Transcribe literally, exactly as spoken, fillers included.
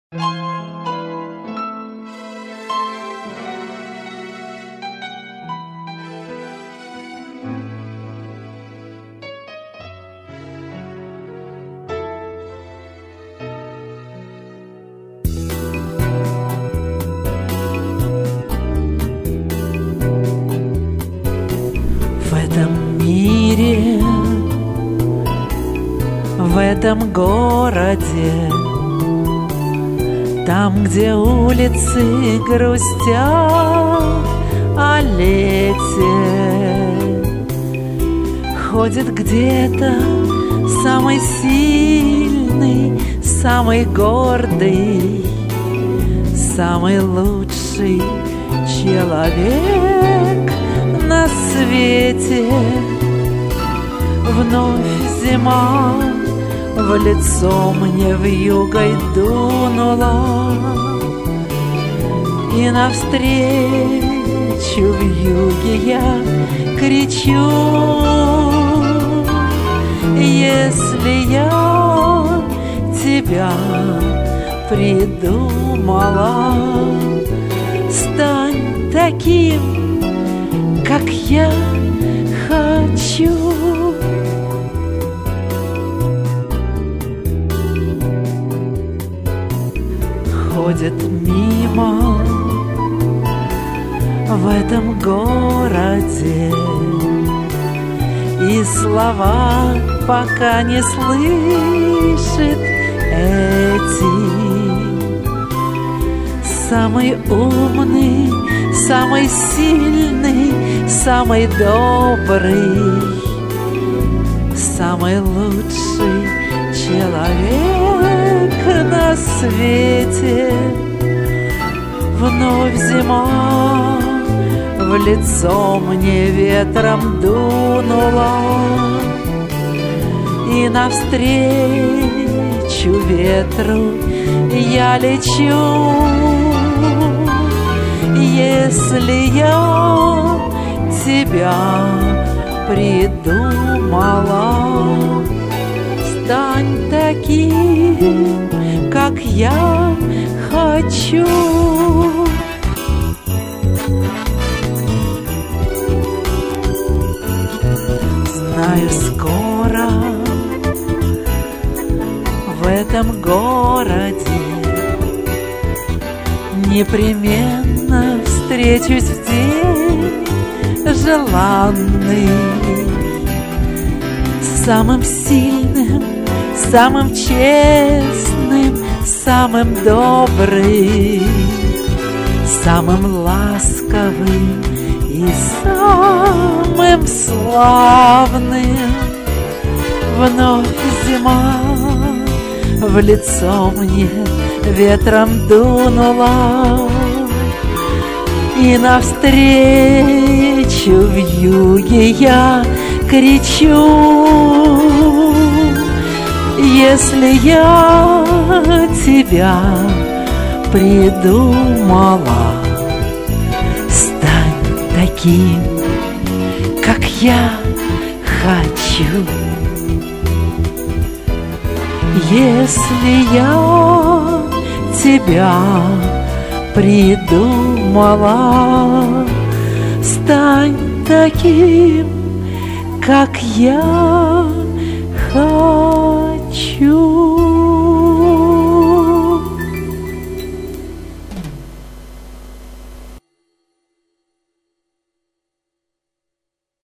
В этом мире, в этом городе, там, где улицы грустят о лете, ходит где-то самый сильный, самый гордый, самый лучший человек на свете. Вновь зима в лицо мне вьюгой дунула, и навстречу вьюге я кричу: если я тебя придумала, стань таким, как я хочу. Ходит мимо в этом городе, и слова пока не слышит эти. Самый умный, самый сильный, самый добрый, самый лучший человек на свете. Вновь зима в лицо мне ветром дунула, и навстречу ветру я лечу. Если я тебя придумала, стань таким, как я хочу. Знаю, скоро в этом городе непременно встречусь в день желанный с самым сильным, самым честным, самым добрым, самым ласковым и самым славным. Вновь зима в лицо мне ветром дунула, и навстречу вьюге я кричу: если я тебя придумала, стань таким, как я хочу. Если я тебя придумала, стань таким, как я хочу.